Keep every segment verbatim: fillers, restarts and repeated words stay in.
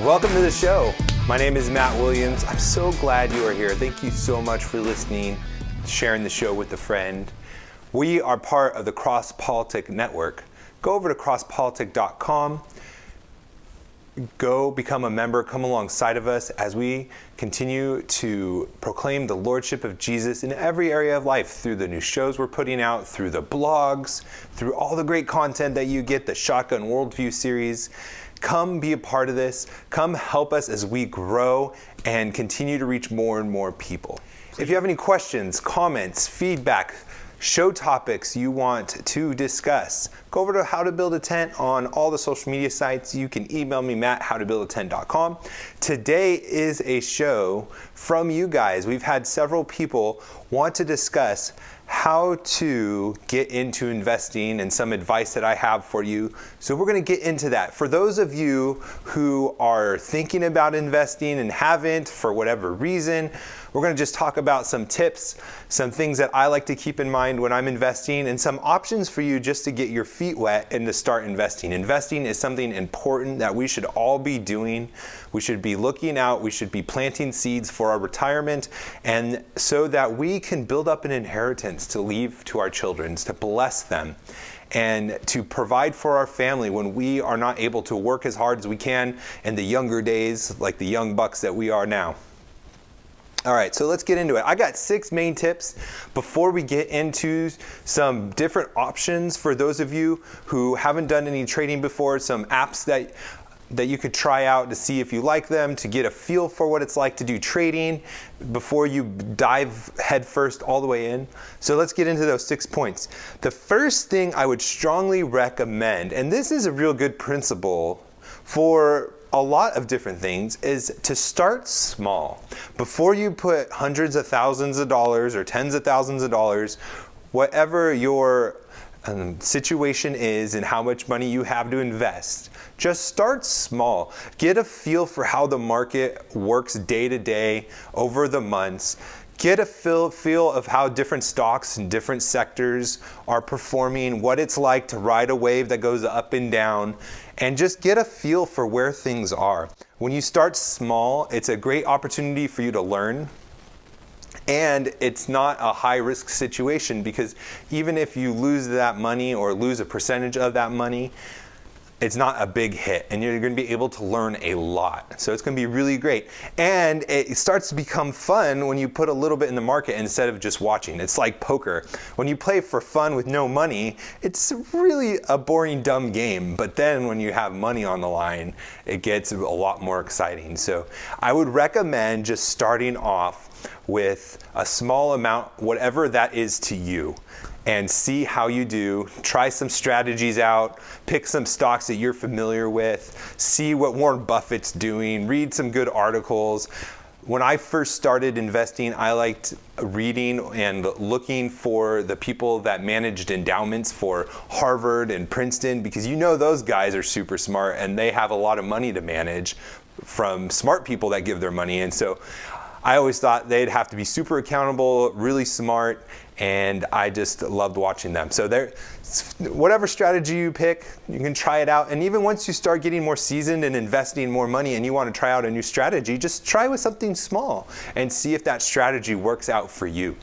Welcome to the show. My name is Matt Williams. I'm so glad you are here. Thank you so much for listening, sharing the show with a friend. We are part of the Cross Politic Network. Go over to cross politic dot com. Go become a member. Come alongside of us as we continue to proclaim the Lordship of Jesus in every area of life through the new shows we're putting out, through the blogs, through all the great content that you get, the Shotgun Worldview series. Come be a part of this. Come help us as we grow and continue to reach more and more people. If you have any questions, comments, feedback, show topics you want to discuss, go over to How to Build a Tent on all the social media sites. You can email me, matt, how to build a tent dot com. Today is a show from you guys. We've had several people want to discuss how to get into investing and some advice that I have for you. So we're going to get into that. For those of you who are thinking about investing and haven't for whatever reason, we're going to just talk about some tips, some things that I like to keep in mind when I'm investing, and some options for you just to get your feet wet and to start investing. Investing is something important that we should all be doing. We should be looking out. We should be planting seeds for our retirement, and so that we can build up an inheritance to leave to our children, to bless them, and to provide for our family when we are not able to work as hard as we can in the younger days, like the young bucks that we are now. All right, so let's get into it. I got six main tips before we get into some different options for those of you who haven't done any trading before, some apps that that you could try out to see if you like them, to get a feel for what it's like to do trading before you dive headfirst all the way in. So let's get into those six points. The first thing I would strongly recommend, and this is a real good principle for a lot of different things, is to start small. Before you put hundreds of thousands of dollars or tens of thousands of dollars, whatever your um, situation is and how much money you have to invest, just start small. Get a feel for how the market works day to day over the months. Get a feel, feel of how different stocks and different sectors are performing, what it's like to ride a wave that goes up and down, and just get a feel for where things are. When you start small, it's a great opportunity for you to learn, and it's not a high-risk situation, because even if you lose that money or lose a percentage of that money, it's not a big hit, and you're going to be able to learn a lot. So it's going to be really great. And it starts to become fun when you put a little bit in the market instead of just watching. It's like poker. When you play for fun with no money, it's really a boring, dumb game. But then when you have money on the line, it gets a lot more exciting. So I would recommend just starting off with a small amount, whatever that is to you, and see how you do. Try some strategies out, pick some stocks that you're familiar with, see what Warren Buffett's doing, read some good articles. When I first started investing, I liked reading and looking for the people that managed endowments for Harvard and Princeton, because you know those guys are super smart and they have a lot of money to manage from smart people that give their money. And so I always thought they'd have to be super accountable, really smart, and I just loved watching them. So there, whatever strategy you pick, you can try it out. And even once you start getting more seasoned and investing more money and you want to try out a new strategy, just try with something small and see if that strategy works out for you.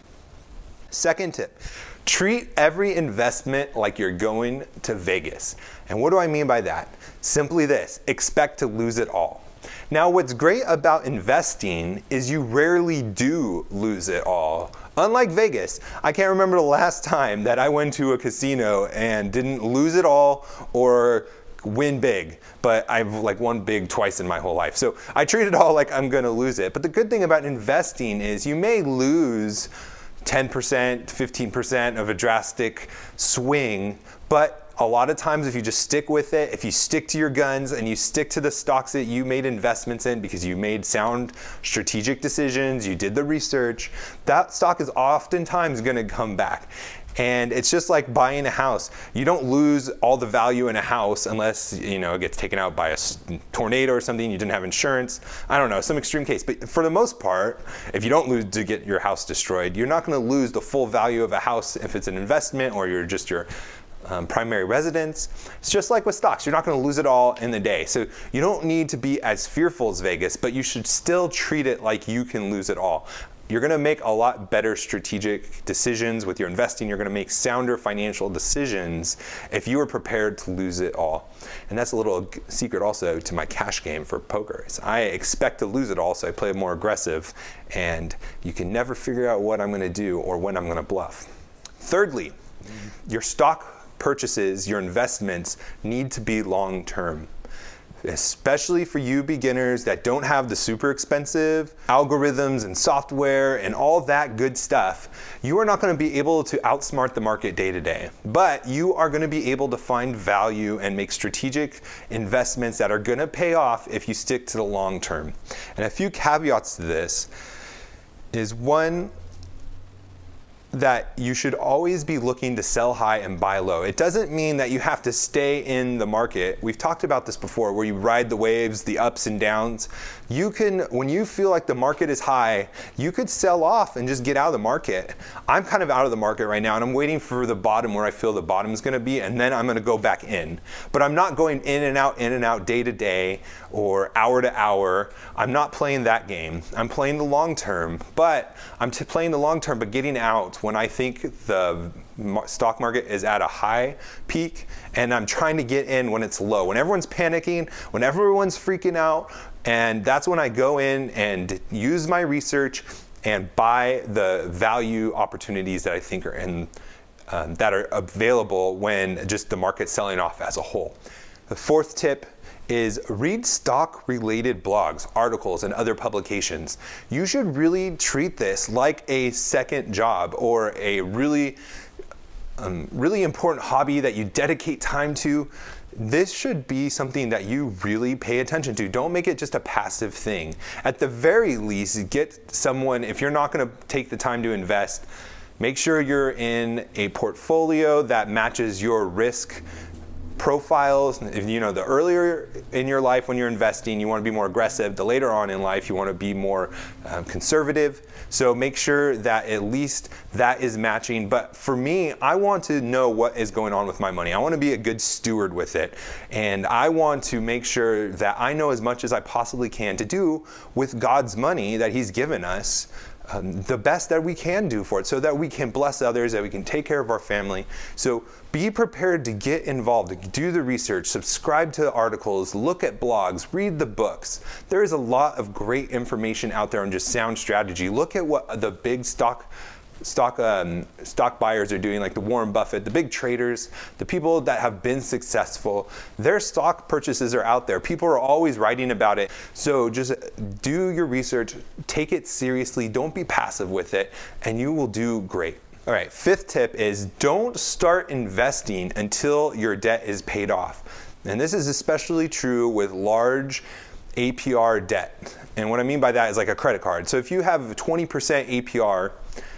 Second tip, treat every investment like you're going to Vegas. And what do I mean by that? Simply this, expect to lose it all. Now, what's great about investing is you rarely do lose it all. Unlike Vegas, I can't remember the last time that I went to a casino and didn't lose it all or win big, but I've like won big twice in my whole life. So I treat it all like I'm gonna lose it. But the good thing about investing is you may lose ten percent, fifteen percent of a drastic swing, but a lot of times if you just stick with it, if you stick to your guns and you stick to the stocks that you made investments in because you made sound strategic decisions, you did the research, that stock is oftentimes gonna come back. And it's just like buying a house. You don't lose all the value in a house unless, you know, it gets taken out by a tornado or something, you didn't have insurance. I don't know, some extreme case. But for the most part, if you don't lose to get your house destroyed, you're not gonna lose the full value of a house if it's an investment or you're just your um, primary residence. It's just like with stocks. You're not going to lose it all in the day. So you don't need to be as fearful as Vegas, but you should still treat it like you can lose it all. You're going to make a lot better strategic decisions with your investing. You're going to make sounder financial decisions if you are prepared to lose it all. And that's a little secret also to my cash game for poker. Is I expect to lose it all, so I play more aggressive, and you can never figure out what I'm going to do or when I'm going to bluff. Thirdly, your stock purchases, your investments need to be long-term. Especially for you beginners that don't have the super expensive algorithms and software and all that good stuff, you are not going to be able to outsmart the market day to day. But you are going to be able to find value and make strategic investments that are going to pay off if you stick to the long term. And a few caveats to this is, one, that you should always be looking to sell high and buy low. It doesn't mean that you have to stay in the market. We've talked about this before, where you ride the waves, the ups and downs. You can, when you feel like the market is high, you could sell off and just get out of the market. I'm kind of out of the market right now, and I'm waiting for the bottom where I feel the bottom is going to be, and then I'm going to go back in. But I'm not going in and out, in and out, day to day or hour to hour. I'm not playing that game. I'm playing the long term, but I'm t- playing the long term, but getting out when I think the stock market is at a high peak, and I'm trying to get in when it's low, when everyone's panicking, when everyone's freaking out. And that's when I go in and use my research and buy the value opportunities that I think are in, um, that are available when just the market's selling off as a whole. The fourth tip is read stock-related blogs, articles, and other publications. You should really treat this like a second job or a really, um, really important hobby that you dedicate time to. This should be something that you really pay attention to. Don't make it just a passive thing. At the very least, get someone, if you're not going to take the time to invest, make sure you're in a portfolio that matches your risk profiles. If, you know, the earlier in your life when you're investing, you want to be more aggressive. The later on in life, you want to be more um, conservative. So make sure that at least that is matching. But for me, I want to know what is going on with my money. I want to be a good steward with it. And I want to make sure that I know as much as I possibly can to do with God's money that He's given us, Um, the best that we can do for it, so that we can bless others, that we can take care of our family. So be prepared to get involved, do the research, subscribe to articles, look at blogs, read the books. There is a lot of great information out there on just sound strategy. Look at what the big stock stock um, stock buyers are doing, like the Warren Buffett, the big traders, the people that have been successful. Their stock purchases are out there. People are always writing about it. So just do your research, take it seriously, don't be passive with it, and you will do great. All right, fifth tip is don't start investing until your debt is paid off. And this is especially true with large A P R debt. And what I mean by that is like a credit card. So if you have twenty percent A P R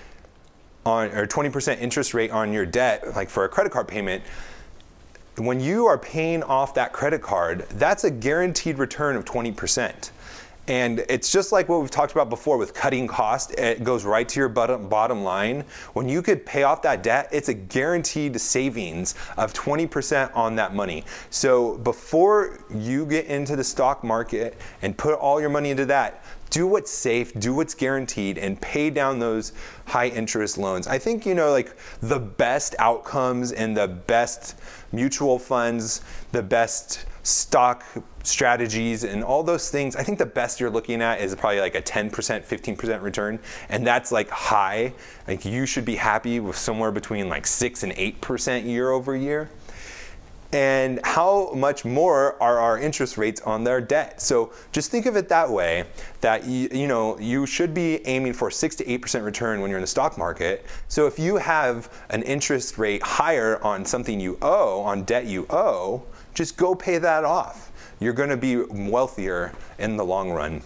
on, or twenty percent interest rate on your debt, like for a credit card payment, when you are paying off that credit card, that's a guaranteed return of twenty percent. And it's just like what we've talked about before with cutting costs. It goes right to your bottom, bottom line. When you could pay off that debt, it's a guaranteed savings of twenty percent on that money. So before you get into the stock market and put all your money into that, do what's safe, do what's guaranteed, and pay down those high interest loans. I think, you know, like the best outcomes and the best mutual funds, the best stock strategies and all those things, I think the best you're looking at is probably like a ten percent, fifteen percent return. And that's like high. Like you should be happy with somewhere between like six and eight percent year over year. And how much more are our interest rates on their debt? So just think of it that way, that you, you know, you should be aiming for six to eight percent return when you're in the stock market. So if you have an interest rate higher on something you owe, on debt you owe, just go pay that off. You're going to be wealthier in the long run.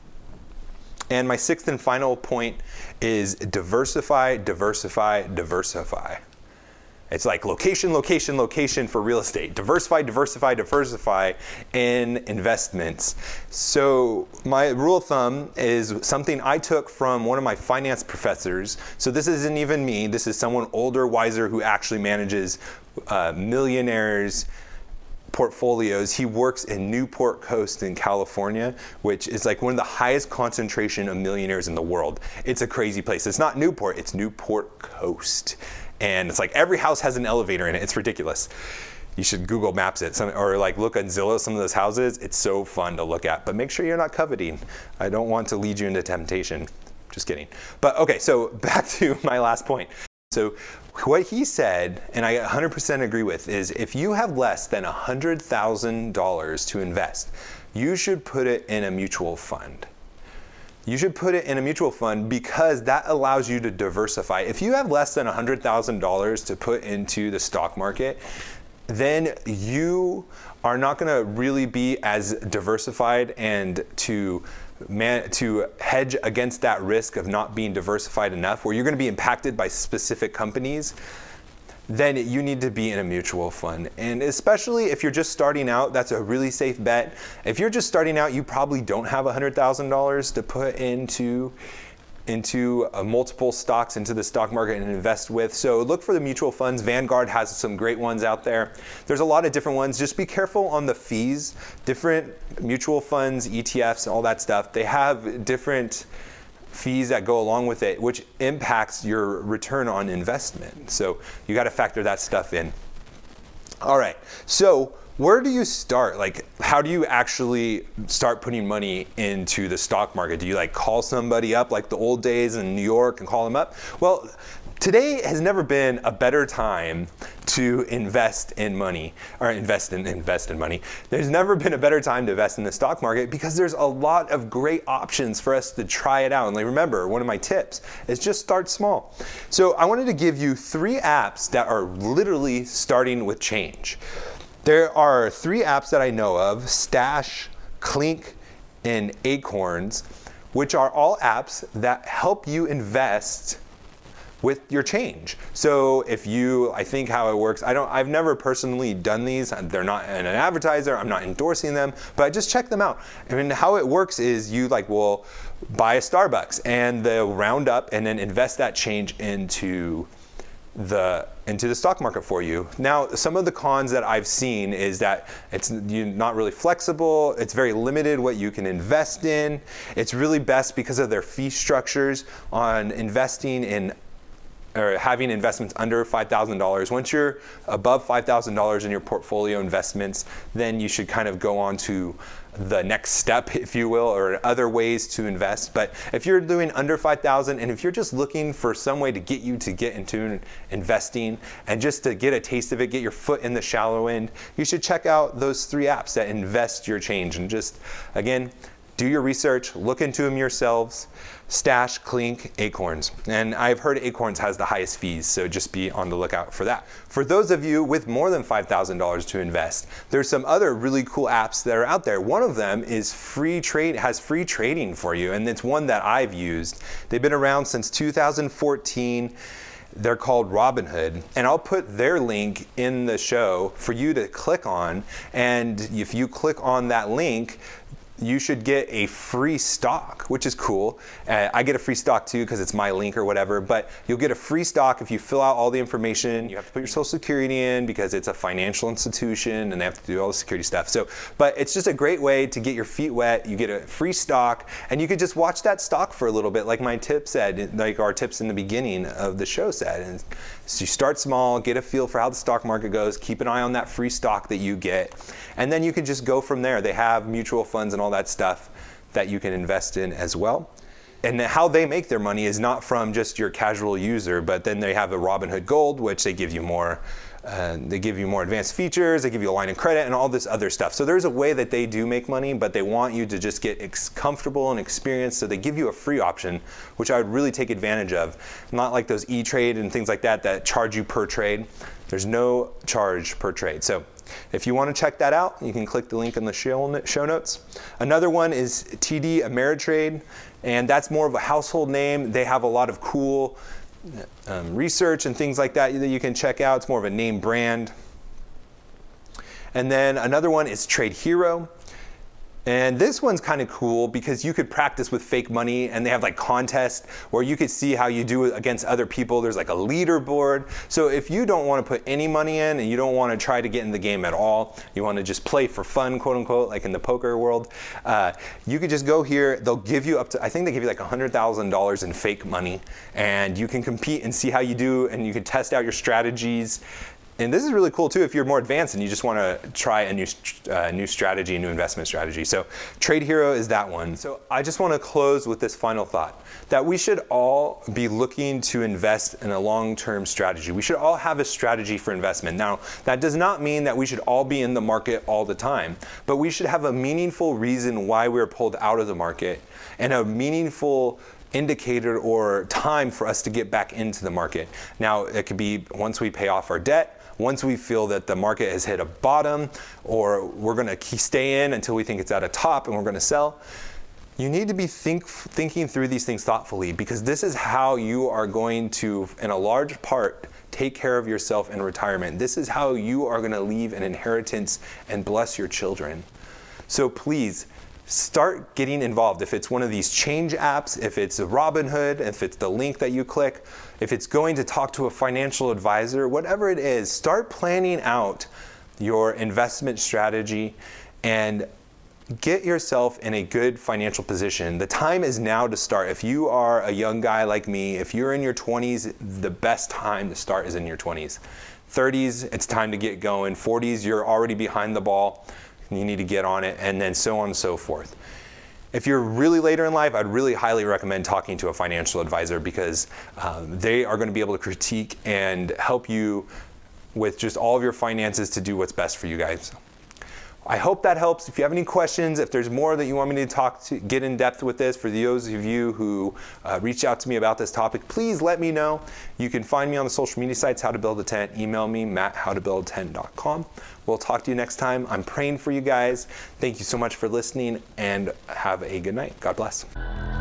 And my sixth and final point is diversify, diversify, diversify. It's like location, location, location for real estate. Diversify, diversify, diversify in investments. So my rule of thumb is something I took from one of my finance professors. So this isn't even me. This is someone older, wiser, who actually manages uh, millionaires' portfolios. He works in Newport Coast in California, which is like one of the highest concentration of millionaires in the world. It's a crazy place. It's not Newport, it's Newport Coast. And it's like every house has an elevator in it. It's ridiculous. You should Google Maps it, some, or like look on Zillow, some of those houses. It's so fun to look at, but make sure you're not coveting. I don't want to lead you into temptation. Just kidding. But okay, so back to my last point. So what he said, and I one hundred percent agree with, is if you have less than one hundred thousand dollars to invest, you should put it in a mutual fund. You should put it in a mutual fund because that allows you to diversify. If you have less than one hundred thousand dollars to put into the stock market, then you are not going to really be as diversified, and to man to hedge against that risk of not being diversified enough, where you're going to be impacted by specific companies, then you need to be in a mutual fund. And especially if you're just starting out, that's a really safe bet. If you're just starting out, you probably don't have one hundred thousand dollars to put into into uh, multiple stocks, into the stock market and invest with. So look for the mutual funds. Vanguard has some great ones out there. There's a lot of different ones. Just be careful on the fees. Different mutual funds, E T Fs, all that stuff, they have different fees that go along with it, which impacts your return on investment. So you got to factor that stuff in. All right, so where do you start? Like, how do you actually start putting money into the stock market? Do you like call somebody up like the old days in New York and call them up? Well, today has never been a better time to invest in money, or invest in invest in money. There's never been a better time to invest in the stock market because there's a lot of great options for us to try it out. And like, remember, one of my tips is just start small. So I wanted to give you three apps that are literally starting with change. There are three apps that I know of: Stash, Clink, and Acorns, which are all apps that help you invest with your change. So if you, I think how it works, I don't, I've never personally done these. They're not an advertiser, I'm not endorsing them, but I just check them out. I mean, how it works is you like will buy a Starbucks and they'll round up and then invest that change into the into the stock market for you. Now, some of the cons that I've seen is that it's you're not really flexible. It's very limited what you can invest in. It's really best because of their fee structures on investing in or having investments under five thousand dollars. Once you're above five thousand dollars in your portfolio investments, then you should kind of go on to the next step, if you will, or other ways to invest. But if you're doing under five thousand, and if you're just looking for some way to get you to get into investing and just to get a taste of it, get your foot in the shallow end, you should check out those three apps that invest your change. And just, again, do your research, look into them yourselves. Stash, Clink, Acorns. And I've heard Acorns has the highest fees, so just be on the lookout for that. For those of you with more than five thousand dollars to invest, there's some other really cool apps that are out there. One of them is free trade, has free trading for you, and it's one that I've used. They've been around since two thousand fourteen. They're called Robinhood, and I'll put their link in the show for you to click on. And if you click on that link, you should get a free stock, which is cool. Uh, I get a free stock too because it's my link or whatever, but you'll get a free stock if you fill out all the information. You have to put your social security in because it's a financial institution and they have to do all the security stuff. So, but it's just a great way to get your feet wet. You get a free stock and you could just watch that stock for a little bit, like my tip said, like our tips in the beginning of the show said. And so you start small, get a feel for how the stock market goes, keep an eye on that free stock that you get, and then you can just go from there. They have mutual funds and all that stuff that you can invest in as well. And how they make their money is not from just your casual user, but then they have a Robinhood Gold, which they give you more, uh, they give you more advanced features, they give you a line of credit and all this other stuff. So there's a way that they do make money, but they want you to just get ex- comfortable and experienced. So they give you a free option, which I would really take advantage of. Not like those E-Trade and things like that that charge you per trade. There's no charge per trade. So if you want to check that out, you can click the link in the show notes. Another one is T D Ameritrade, and that's more of a household name. They have a lot of cool um, research and things like that that you can check out. It's more of a name brand. And then another one is Trade Hero. And this one's kind of cool because you could practice with fake money, and they have like contests where you could see how you do it against other people. There's like a leaderboard. So if you don't want to put any money in and you don't want to try to get in the game at all, you want to just play for fun, quote unquote, like in the poker world, uh, you could just go here. They'll give you up to, I think they give you like one hundred thousand dollars in fake money, and you can compete and see how you do, and you can test out your strategies. And this is really cool too if you're more advanced and you just want to try a new uh, new strategy, a new investment strategy. So Trade Hero is that one. So I just want to close with this final thought, that we should all be looking to invest in a long-term strategy. We should all have a strategy for investment. Now, that does not mean that we should all be in the market all the time, but we should have a meaningful reason why we're pulled out of the market and a meaningful indicator or time for us to get back into the market. Now, it could be once we pay off our debt, once we feel that the market has hit a bottom, or we're going to stay in until we think it's at a top and we're going to sell. You need to be think, thinking through these things thoughtfully, because this is how you are going to, in a large part, take care of yourself in retirement. This is how you are going to leave an inheritance and bless your children. So please, start getting involved. If it's one of these change apps, if it's Robinhood, if it's the link that you click, if it's going to talk to a financial advisor, whatever it is, start planning out your investment strategy and get yourself in a good financial position. The time is now to start. If you are a young guy like me, if you're in your twenties, the best time to start is in your twenties. thirties, it's time to get going. forties, you're already behind the ball. You need to get on it, and then so on and so forth. If you're really later in life, I'd really highly recommend talking to a financial advisor, because um, they are going to be able to critique and help you with just all of your finances to do what's best for you guys. I hope that helps. If you have any questions, if there's more that you want me to talk to, get in depth with this, for those of you who uh, reach out to me about this topic, please let me know. You can find me on the social media sites, How to Build a Tent. Email me, matt how to build a tent dot com. We'll talk to you next time. I'm praying for you guys. Thank you so much for listening, and have a good night. God bless.